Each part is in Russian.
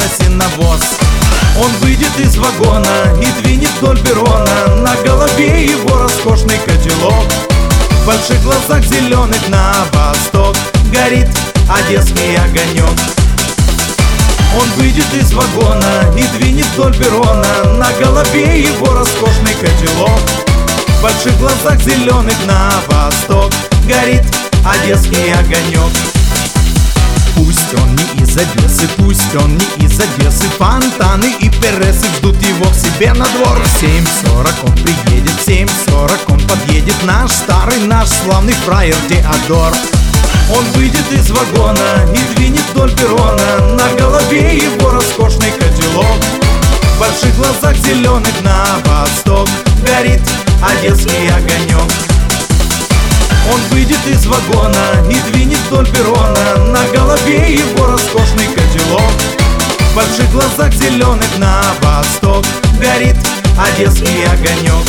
сеновоз. Он выйдет из вагона и двинет вдоль перрона, на голове его роскошный котелок. В больших глазах зеленых на восток горит одесский огонек. Он выйдет из вагона и двинет вдоль перрона, на голове его роскошный котелок. В больших глазах зеленых на восток горит одесский огонек. Пусть он не из Одессы, пусть он не из Одессы, фонтаны и пересы ждут его к себе на двор. В 7:40 он приедет, в 7:40 он подъедет, наш старый, наш славный фраер Теодор. Он выйдет из вагона и двинет вдоль перрона, на голове его роскошный котелок. В больших глазах зеленых на восток горит одесский огонек. Он выйдет из вагона и двинет вдоль перрона, на голове его роскошный котелок. В больших глазах зеленых на восток горит одесский огонек.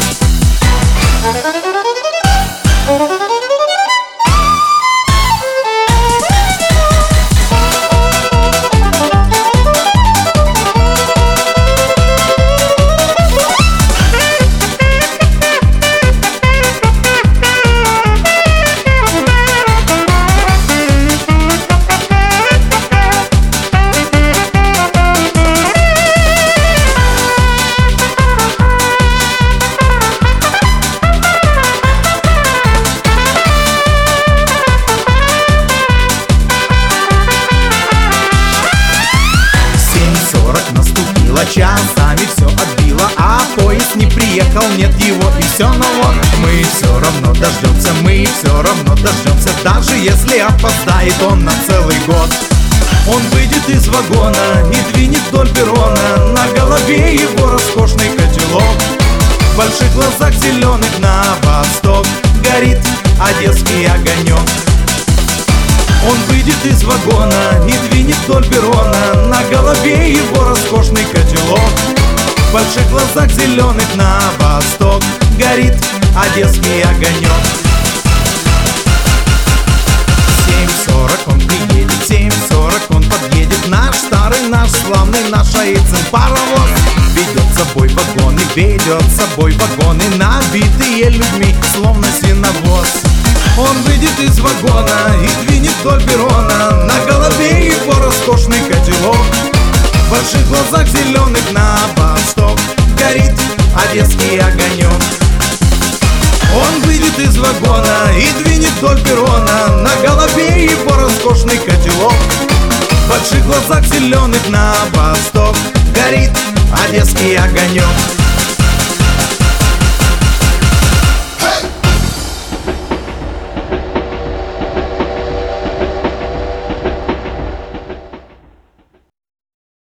Часами все отбило, а поезд не приехал, нет его и все, но вот мы все равно дождемся, мы все равно дождемся, даже если опоздает он на целый год. Он выйдет из вагона и двинет вдоль перрона, на голове его роскошный котелок. В больших глазах зеленых на восток горит одесский огонек. Он выйдет из вагона и двинет вдоль перрона, на голове его роскошный котелок. В больших глазах зеленых на восток горит одесский огонек. В 7:40 он приедет, в 7:40 он подъедет, наш старый, наш славный, наш Аицин паровоз. Ведет с собой вагоны, ведет с собой вагоны, набитые людьми, словно сеновоз. Он выйдет из вагона и двинет вдоль перрона, на голове его роскошный котелок. В больших глазах зеленых на восток горит одесский огонек. Он выйдет из вагона и двинет вдоль перрона, на голове его роскошный котелок. В больших глазах зеленых на восток горит одесский огонек.